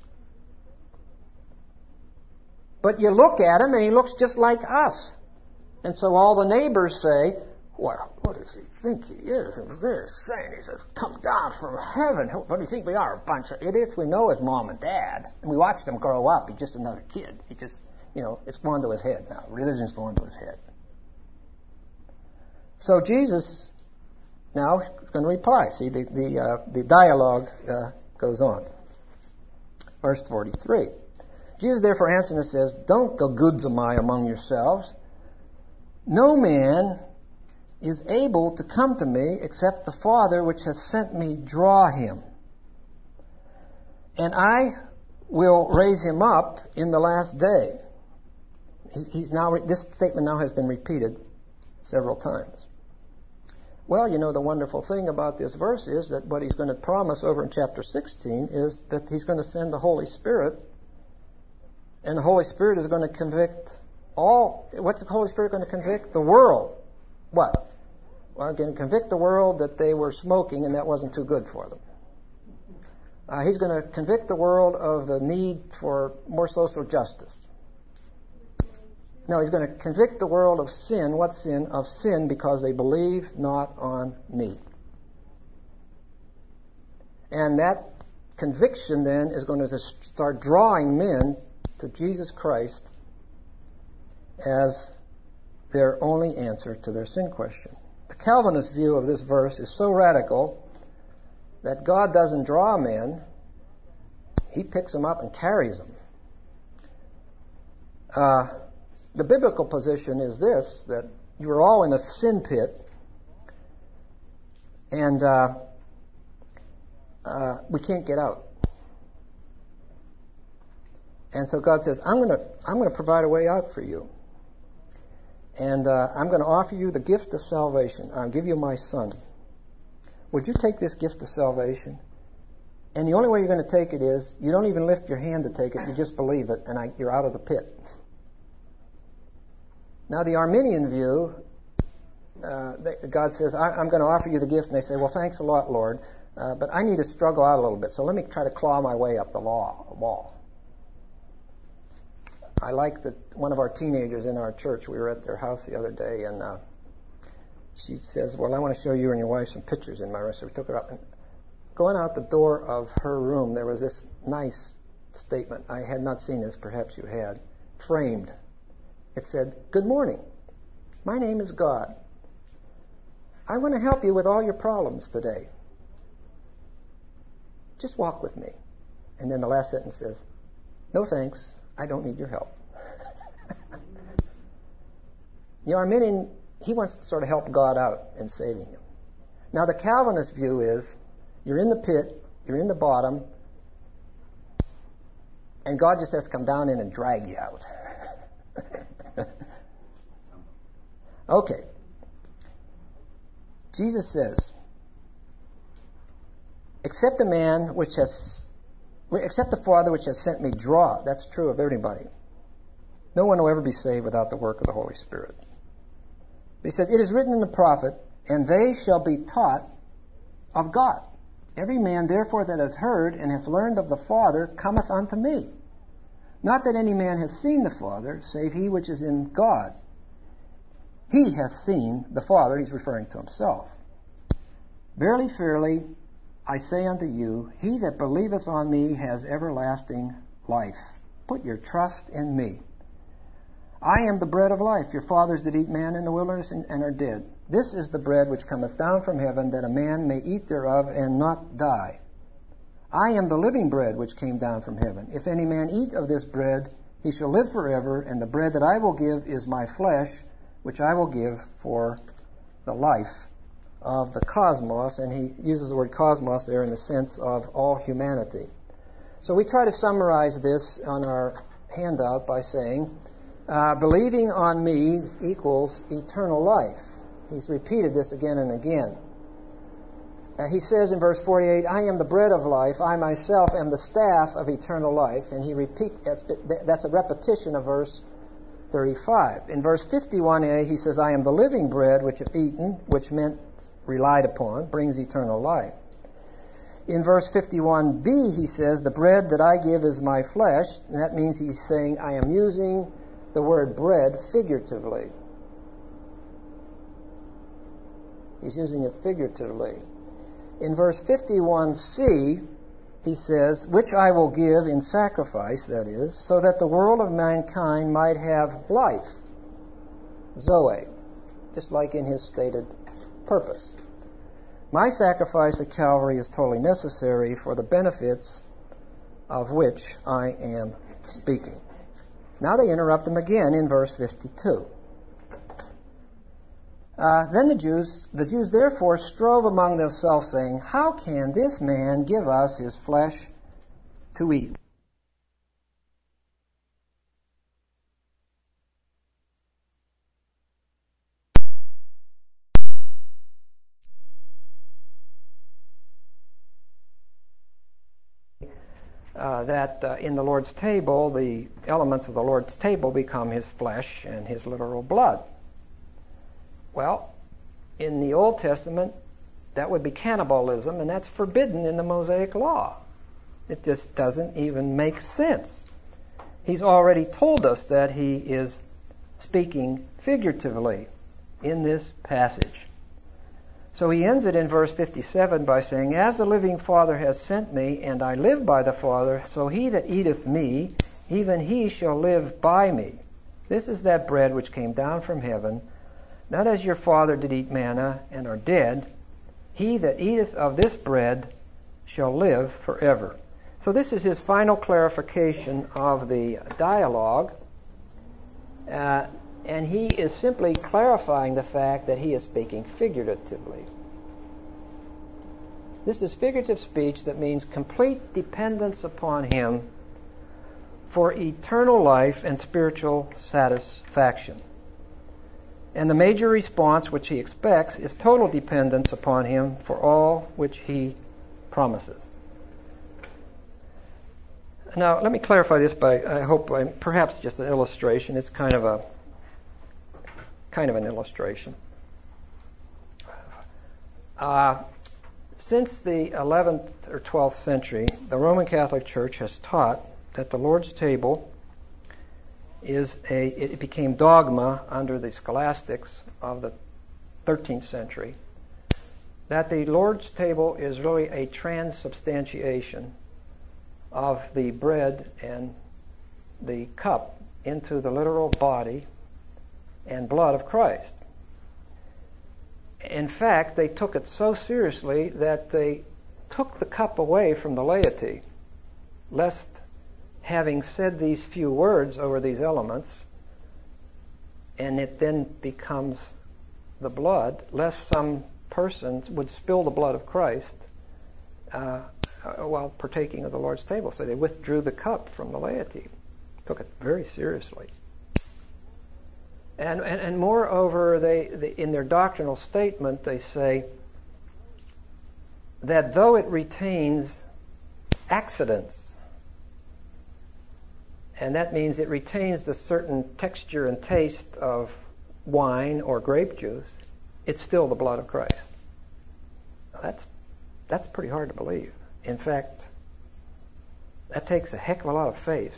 But you look at him and he looks just like us. And so all the neighbors say, well, what does he think he is? And they're saying he says, come down from heaven. What do you think we are? A bunch of idiots? We know his mom and dad. And we watched him grow up. He's just another kid. He just, it's going to his head now. Religion's going to his head. So Jesus now is going to reply. See, the dialogue goes on. Verse 43. Jesus therefore answered and says, don't go goodsomai among yourselves. No man is able to come to me except the Father which has sent me draw him. And I will raise him up in the last day. This statement now has been repeated several times. Well, the wonderful thing about this verse is that what he's going to promise over in chapter 16 is that he's going to send the Holy Spirit, and the Holy Spirit is going to convict what's the Holy Spirit going to convict? The world. What? Well, going to convict the world that they were smoking and that wasn't too good for them. He's going to convict the world of the need for more social justice. No, he's going to convict the world of sin. What sin? Of sin because they believe not on me. And that conviction then is going to start drawing men to Jesus Christ as their only answer to their sin question. The Calvinist view of this verse is so radical that God doesn't draw men, he picks them up and carries them. The biblical position is this, that you are all in a sin pit, and we can't get out. And so God says, I'm going to provide a way out for you. And I'm going to offer you the gift of salvation. I'll give you my Son. Would you take this gift of salvation? And the only way you're going to take it is, you don't even lift your hand to take it, you just believe it, and you're out of the pit. Now the Arminian view, God says, I'm going to offer you the gift, and they say, well, thanks a lot, Lord, but I need to struggle out a little bit, so let me try to claw my way up the wall. I like that one of our teenagers in our church, we were at their house the other day, and she says, well, I want to show you and your wife some pictures in my room. So we took her up, and going out the door of her room, there was this nice statement. I had not seen this, perhaps you had, framed. It said, good morning. My name is God. I want to help you with all your problems today. Just walk with me. And then the last sentence says, no thanks. I don't need your help. The Arminian, he wants to sort of help God out in saving him. Now the Calvinist view is, you're in the pit, you're in the bottom, and God just has to come down in and drag you out. Okay. Jesus says, except the Father which has sent me draw. That's true of everybody. No one will ever be saved without the work of the Holy Spirit. But he says, it is written in the prophet, and they shall be taught of God. Every man therefore that hath heard and hath learned of the Father cometh unto me. Not that any man hath seen the Father, save he which is in God. He hath seen the Father, he's referring to himself. Verily, verily, I say unto you, he that believeth on me has everlasting life. Put your trust in me. I am the bread of life. Your fathers did eat manna in the wilderness and are dead. This is the bread which cometh down from heaven, that a man may eat thereof and not die. I am the living bread which came down from heaven. If any man eat of this bread, he shall live forever, and the bread that I will give is my flesh, which I will give for the life of the cosmos. And he uses the word cosmos there in the sense of all humanity. So we try to summarize this on our handout by saying, believing on me equals eternal life. He's repeated this again and again. He says in verse 48, I am the bread of life. I myself am the staff of eternal life. And he repeats, that's a repetition of verse 35. In verse 51a, he says, I am the living bread which if eaten, which meant relied upon, brings eternal life. In verse 51b, he says, the bread that I give is my flesh. And that means he's saying, I am using the word bread figuratively. He's using it figuratively. In verse 51c, he says, which I will give in sacrifice, that is, so that the world of mankind might have life. Zoe, just like in his stated purpose. My sacrifice at Calvary is totally necessary for the benefits of which I am speaking. Now they interrupt him again in verse 52. Then the Jews therefore strove among themselves, saying, how can this man give us his flesh to eat? In the Lord's table, the elements of the Lord's table become his flesh and his literal blood. Well, in the Old Testament, that would be cannibalism, and that's forbidden in the Mosaic Law. It just doesn't even make sense. He's already told us that he is speaking figuratively in this passage. So he ends it in verse 57 by saying, as the living Father has sent me, and I live by the Father, so he that eateth me, even he shall live by me. This is that bread which came down from heaven, not as your father did eat manna and are dead. He that eateth of this bread shall live forever. So this is his final clarification of the dialogue. And he is simply clarifying the fact that he is speaking figuratively. This is figurative speech that means complete dependence upon him for eternal life and spiritual satisfaction. And the major response which he expects is total dependence upon him for all which he promises. Now, let me clarify this by perhaps just an illustration. It's kind of an illustration. Since the 11th or 12th century, the Roman Catholic Church has taught that the Lord's table it became dogma under the scholastics of the 13th century, that the Lord's table is really a transubstantiation of the bread and the cup into the literal body and blood of Christ. In fact, they took it so seriously that they took the cup away from the laity, lest, having said these few words over these elements, and it then becomes the blood, lest some person would spill the blood of Christ while partaking of the Lord's table. So they withdrew the cup from the laity, took it very seriously. And moreover, they in their doctrinal statement, they say that though it retains accidents, and that means it retains the certain texture and taste of wine or grape juice, it's still the blood of Christ. That's pretty hard to believe. In fact, that takes a heck of a lot of faith.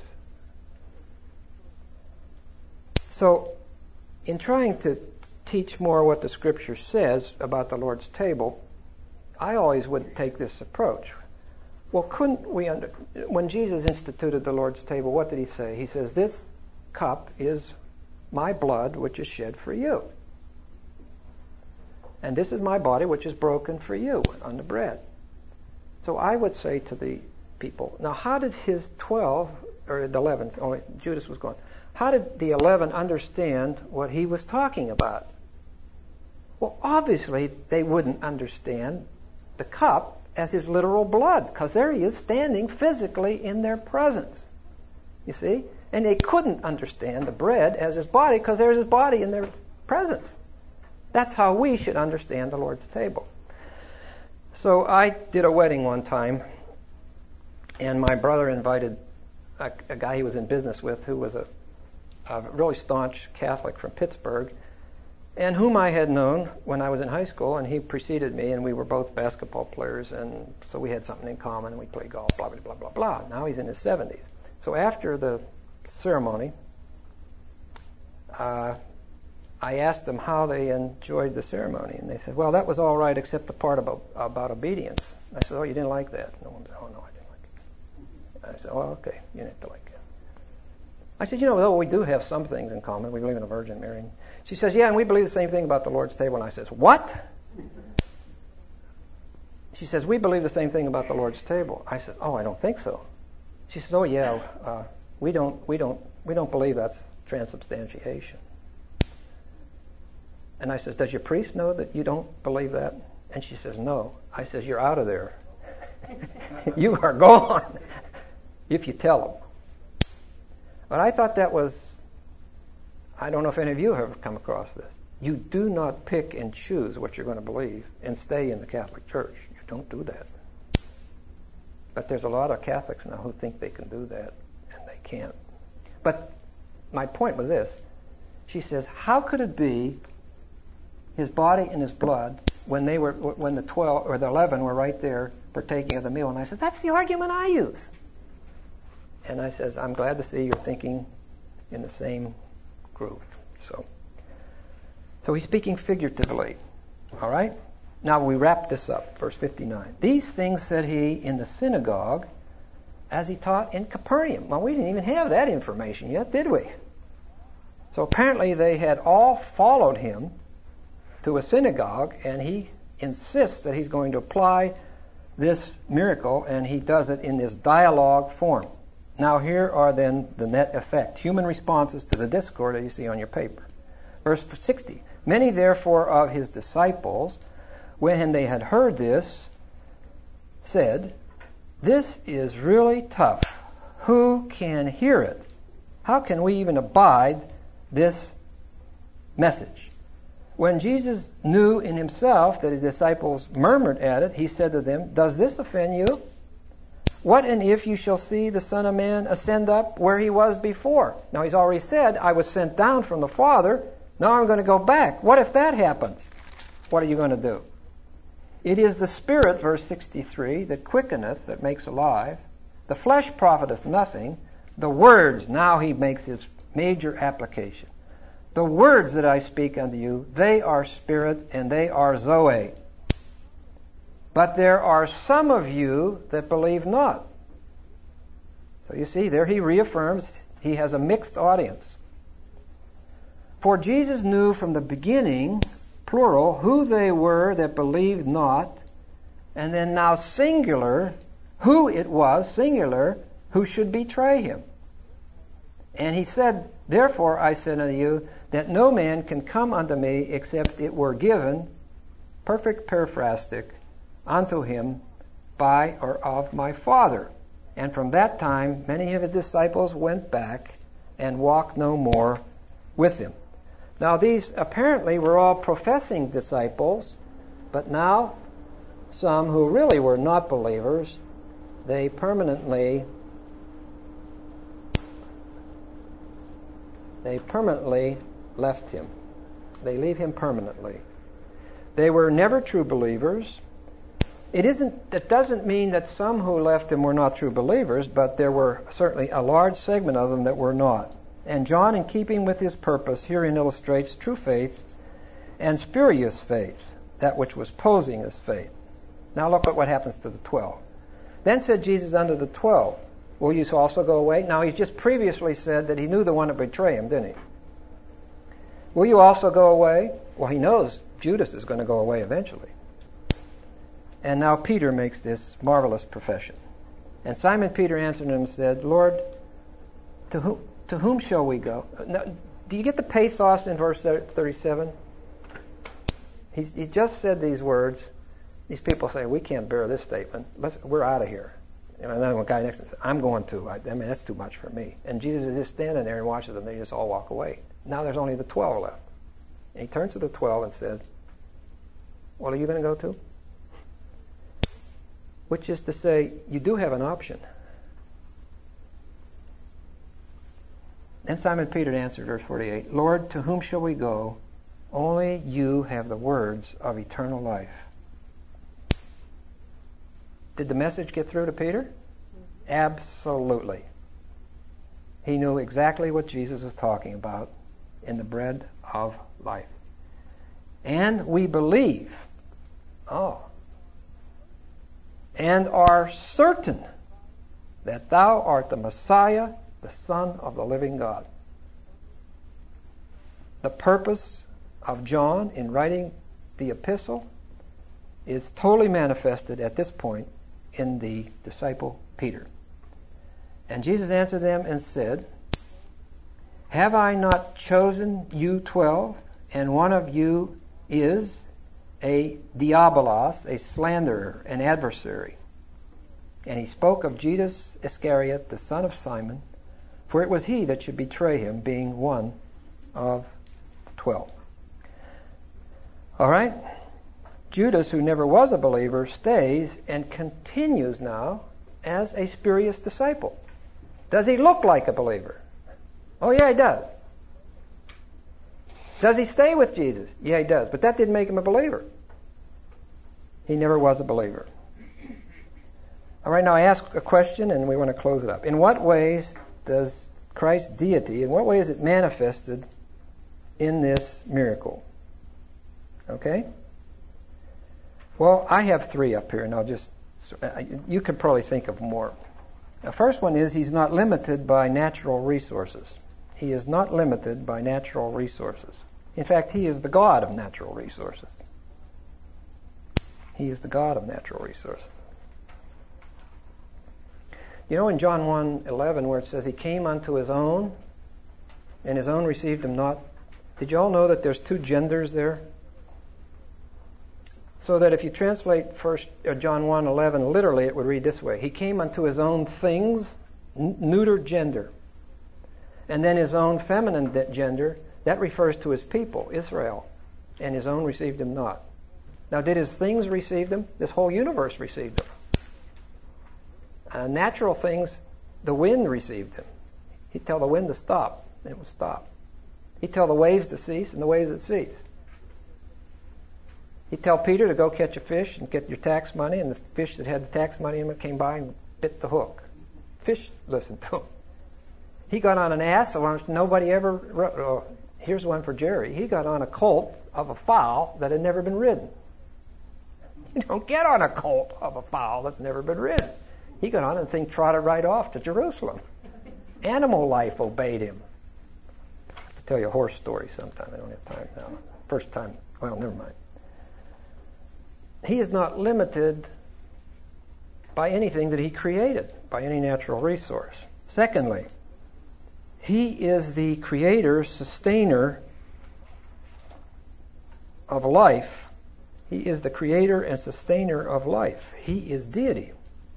So, in trying to teach more what the Scripture says about the Lord's table, I always would take this approach. Well, couldn't we, when Jesus instituted the Lord's table, what did he say? He says, this cup is my blood which is shed for you. And this is my body, which is broken for you on the bread. So I would say to the people, now how did his 12, or the 11, oh, Judas was gone. How did the 11 understand what he was talking about? Well, obviously, they wouldn't understand the cup as his literal blood, because there he is standing physically in their presence. You see? And they couldn't understand the bread as his body, because there's his body in their presence. That's how we should understand the Lord's table. So I did a wedding one time, and my brother invited a guy he was in business with who was a really staunch Catholic from Pittsburgh, and whom I had known when I was in high school, and he preceded me, and we were both basketball players, and so we had something in common, and we played golf, blah, blah, blah, blah, blah. Now he's in his 70s. So after the ceremony, I asked them how they enjoyed the ceremony, and they said, well, that was all right except the part about obedience. I said, oh, you didn't like that? No one said, oh, no, I didn't like it. I said, oh, okay, you didn't have to like it. I said, though we do have some things in common. We believe in a Virgin Mary. She says, yeah, and we believe the same thing about the Lord's table. And I says, what? She says, we believe the same thing about the Lord's table. I said, oh, I don't think so. She says, oh, yeah, we don't believe that's transubstantiation. And I says, does your priest know that you don't believe that? And she says, no. I says, you're out of there. You are gone if you tell them. But I thought that was, I don't know if any of you have come across this. You do not pick and choose what you're going to believe and stay in the Catholic Church. You don't do that. But there's a lot of Catholics now who think they can do that, and they can't. But my point was this. She says, how could it be his body and his blood when the 12 or the 11 were right there partaking of the meal? And I said, that's the argument I use. And I says, I'm glad to see you're thinking in the same groove. So he's speaking figuratively. All right? Now we wrap this up. Verse 59. These things said he in the synagogue as he taught in Capernaum. Well, we didn't even have that information yet, did we? So apparently they had all followed him to a synagogue, and he insists that he's going to apply this miracle, and he does it in this dialogue form. Now here are then the net effect, human responses to the discord that you see on your paper. Verse 60, many therefore of his disciples, when they had heard this, said, this is really tough. Who can hear it? How can we even abide this message? When Jesus knew in himself that his disciples murmured at it, he said to them, does this offend you? What and if you shall see the Son of Man ascend up where he was before? Now he's already said, I was sent down from the Father. Now I'm going to go back. What if that happens? What are you going to do? It is the Spirit, verse 63, that quickeneth, that makes alive. The flesh profiteth nothing. The words, now he makes his major application. The words that I speak unto you, they are spirit and they are zoe. But there are some of you that believe not. So you see, there he reaffirms he has a mixed audience. For Jesus knew from the beginning, plural, who they were that believed not, and then now singular, who it was, singular, who should betray him. And he said, therefore I said unto you, that no man can come unto me except it were given, perfect periphrastic, unto him by or of my Father. And from that time many of his disciples went back and walked no more with him. Now these apparently were all professing disciples, but now some who really were not believers, they permanently left him. They leave him permanently. They were never true believers. It doesn't mean that some who left him were not true believers, but there were certainly a large segment of them that were not. And John, in keeping with his purpose, herein illustrates true faith and spurious faith, that which was posing as faith. Now look at what happens to the 12. Then said Jesus unto the 12, will you also go away? Now he's just previously said that he knew the one to betray him, didn't he? Will you also go away? Well, he knows Judas is going to go away eventually. And now Peter makes this marvelous profession. And Simon Peter answered him and said, Lord, to whom shall we go? Now, do you get the pathos in verse 37? He just said these words. These people say, we can't bear this statement. We're out of here. And then one guy next to him said, I'm going to. I mean, that's too much for me. And Jesus is just standing there and watches them. They just all walk away. Now there's only the 12 left. And he turns to the 12 and said, what are you going to go to? Which is to say, you do have an option. Then Simon Peter answered, verse 48, Lord, to whom shall we go? Only you have the words of eternal life. Did the message get through to Peter? Absolutely. He knew exactly what Jesus was talking about in the bread of life. And we believe, and are certain that thou art the Messiah, the Son of the living God. The purpose of John in writing the epistle is totally manifested at this point in the disciple Peter. And Jesus answered them and said, have I not chosen you 12, and one of you is a diabolos, a slanderer, an adversary? And he spoke of Judas Iscariot, the son of Simon, for it was he that should betray him, being one of 12. All right? Judas, who never was a believer, stays and continues now as a spurious disciple. Does he look like a believer? Oh, yeah, he does. Does he stay with Jesus? Yeah, he does. But that didn't make him a believer. He never was a believer. All right, now I ask a question and we want to close it up. In what ways does Christ's deity, in what way is it manifested in this miracle? Okay? Well, I have 3 up here, and I'll just, you could probably think of more. The first one is he's not limited by natural resources. He is not limited by natural resources. In fact, he is the God of natural resources. He is the God of natural resources. You know in John 1:11 where it says he came unto his own, and his own received him not. Did you all know that there's 2 genders there? So that if you translate John 1:11 literally, it would read this way. He came unto his own things, neuter gender. And then his own feminine gender, that refers to his people, Israel. And his own received him not. Now, did his things receive him? This whole universe received him. Natural things, the wind received him. He'd tell the wind to stop, and it would stop. He'd tell the waves to cease, and the waves would cease. He'd tell Peter to go catch a fish and get your tax money, and the fish that had the tax money in it came by and bit the hook. Fish listened to him. He got on an ass, nobody ever... here's one for Jerry. He got on a colt of a fowl that had never been ridden. You don't get on a colt of a fowl that's never been ridden. He got on and the thing trotted right off to Jerusalem. Animal life obeyed him. I have to tell you a horse story sometime. I don't have time now. First time. Well, never mind. He is not limited by anything that he created, by any natural resource. Secondly, he is the creator, sustainer of life. He is the creator and sustainer of life. He is deity.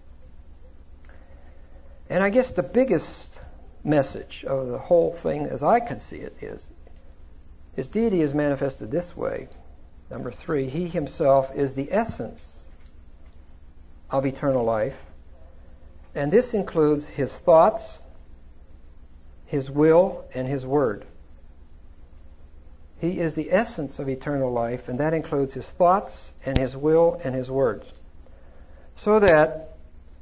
And I guess the biggest message of the whole thing, as I can see it, is his deity is manifested this way. Number 3, he himself is the essence of eternal life. And this includes his thoughts, his will, and his word. He is the essence of eternal life, and that includes his thoughts and his will and his words. So that,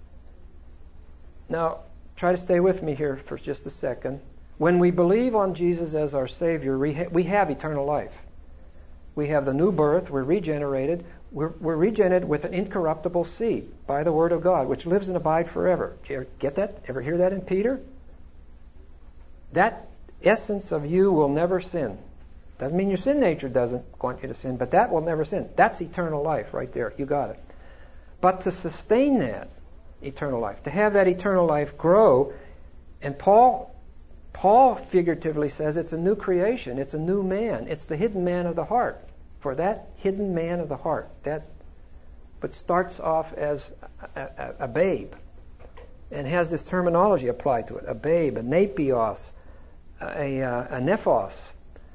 now try to stay with me here for just a second. When we believe on Jesus as our Savior, we have eternal life. We have the new birth, we're regenerated. We're regenerated with an incorruptible seed by the Word of God, which lives and abides forever. Do you ever get that? Ever hear that in Peter? That essence of you will never sin. Doesn't mean your sin nature doesn't want you to sin, but that will never sin. That's eternal life right there. You got it. But to sustain that eternal life, to have that eternal life grow, and Paul figuratively says it's a new creation, it's a new man, it's the hidden man of the heart. For that hidden man of the heart, but starts off as a babe, and has this terminology applied to it: a babe, a nepios, a nephos,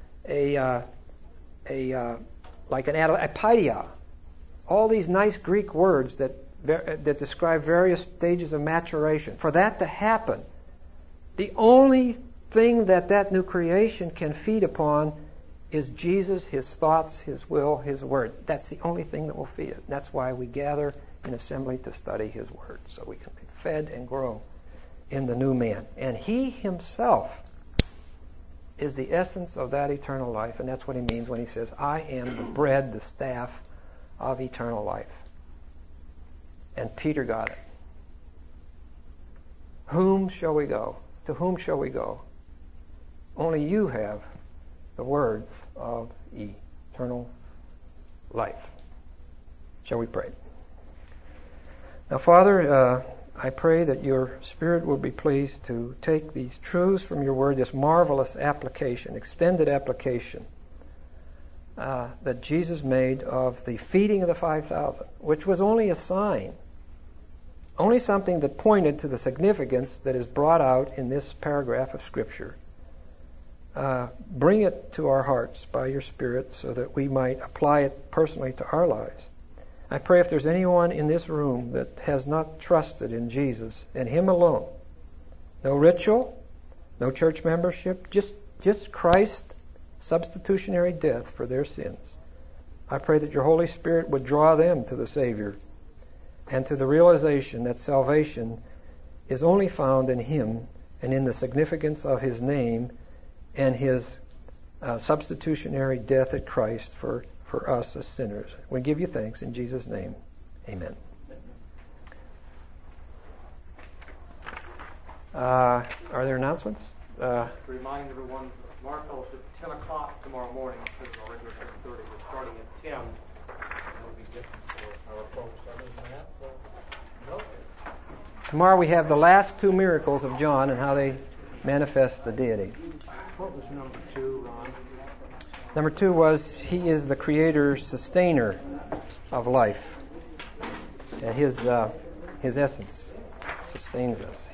like an apaidia. All these nice Greek words that describe various stages of maturation. For that to happen, the only thing that new creation can feed upon is Jesus, His thoughts, His will, His word. That's the only thing that will feed it. That's why we gather in assembly to study His word, so we can be fed and grow in the new man. And He Himself is the essence of that eternal life, and that's what He means when He says, I am the bread, the staff of eternal life. And Peter got it. Whom shall we go? To whom shall we go? Only you have the words of eternal life. Shall we pray? Now, Father, I pray that your Spirit will be pleased to take these truths from your word, this marvelous application, extended application that Jesus made of the feeding of the 5,000, which was only a sign, only something that pointed to the significance that is brought out in this paragraph of Scripture. Bring it to our hearts by your Spirit so that we might apply it personally to our lives. I pray if there's anyone in this room that has not trusted in Jesus and Him alone, no ritual, no church membership, just Christ's substitutionary death for their sins, I pray that your Holy Spirit would draw them to the Savior and to the realization that salvation is only found in Him and in the significance of His name and His substitutionary death at Christ for us as sinners. We give you thanks in Jesus' name. Amen. Are there announcements? Remind everyone, Mark Fellowship, 10 o'clock tomorrow morning instead of our regular 10:30. We're starting at 10. It'll be different for our folks. Other than that, no. Tomorrow we have the last two miracles of John and how they manifest the deity. What was number 2, Ron? Number 2 was He is the creator, sustainer of life. And His essence sustains us.